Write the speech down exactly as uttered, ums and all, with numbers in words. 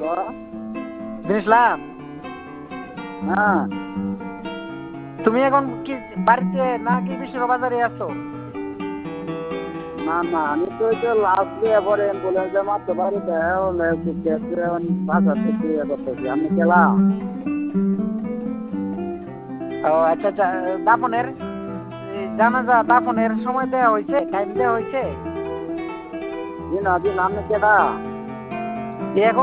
ইসলাম, হ্যাঁ। তুমি এখন কি বাড়িতে নাকি বিশ্বর বাজারে আছো? না না, আমি তো ওই তো লাস্ট দিয়ে পরে অ্যাম্বুলেন্সে মারতে পারি তো বাজার থেকে ইয়ে করতেছি। আমি গেলাম। ও আচ্ছা আচ্ছা, দাফনের জানাজা দাফনের সময় দেওয়া হয়েছে, টাইম দেওয়া হয়েছে? দিন দিন, আপনি কেটা? এখন